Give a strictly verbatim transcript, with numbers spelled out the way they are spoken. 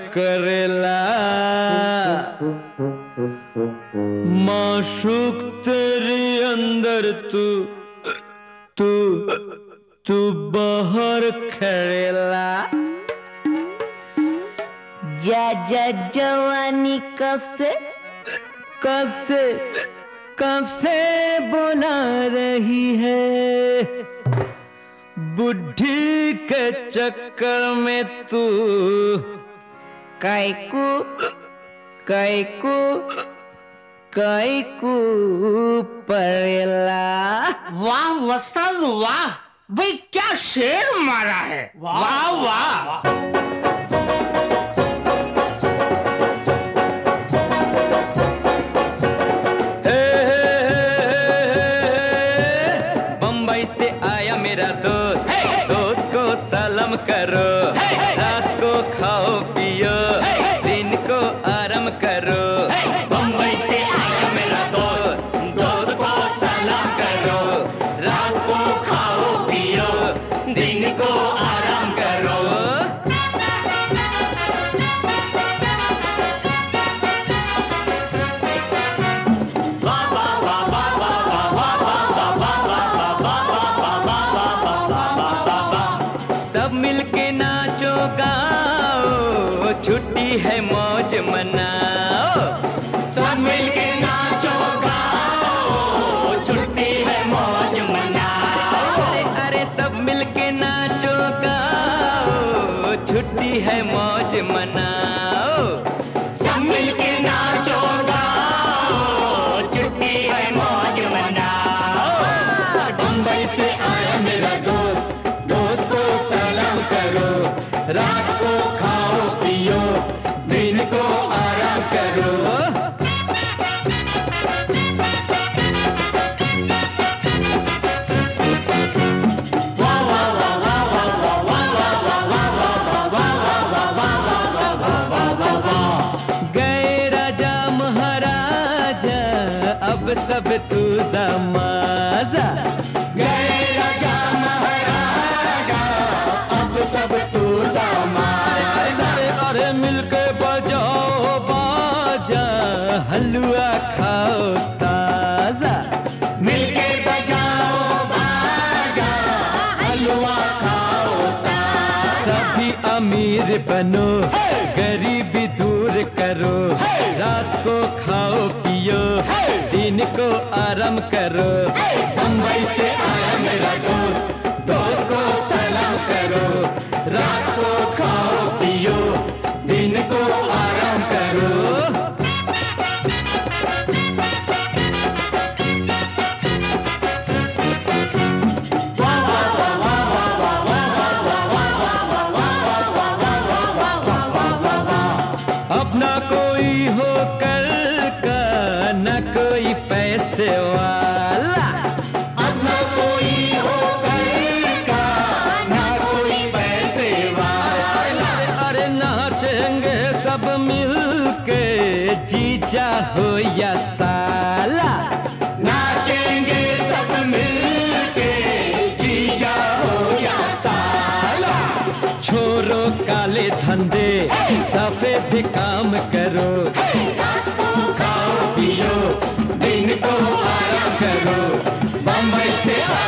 करेला माशूक तेरे अंदर तू तू तू बाहर खड़ेला। जा जा जवानी कब से कब से कब से बुला रही है, बुढ़ी के चक्कर में तू कैकू कैकू कैकू परेला। वाह वस्ताद वाह, भाई क्या शेर मारा है, वाह वाह। करो रात को खाओ पियो दिन को आराम करो। बम्बई से आया मेरा दोस्त, दोस्त को सलाम करो। रात को खाओ पियो दिन को आराम करो। मिलके नाचो गाओ छुट्टी है मौज मनाओ। सब मिलके नाचो गाओ छुट्टी है मौज मनाओ। अरे अरे सब मिलके नाचो गाओ छुट्टी है मौज मनाओ। सब मिलके नाचो गाओ छुट्टी है मौज मनाओ। बम्बई से आया मेरा दोस्त, दोस्त को सलाम करो। रात को खाओ पियो दिन को आराम करो। गए राजा महाराजा अब सब तू समाजा। गए राजा महाराजा अब सब तू समाजा। अरे मिलके बजाओ बाजा हलवा खाओ ताजा। मिलके बजाओ बाजा हलवा खाओ ताजा। सभी अमीर बनो गरीबी दूर करो। रात को खाओ पियो दिन को आराम करो। बम्बई से आया मेरा दोस्त, दोस्त को सलाम करो। रात को खाओ पियो दिन को आराम करो। अब ना कोई हो कल का न कोई पैसे वाला। अब न कोई हो कल का न कोई पैसे वाला। अरे नाचेंगे सब मिलके जीजा हो या साला। नाचेंगे सब मिलके जीजा हो या साला। छोरो काले धंधे सफेद काम करो। रात को खाओ पियो दिन को आराम करो। बम्बई से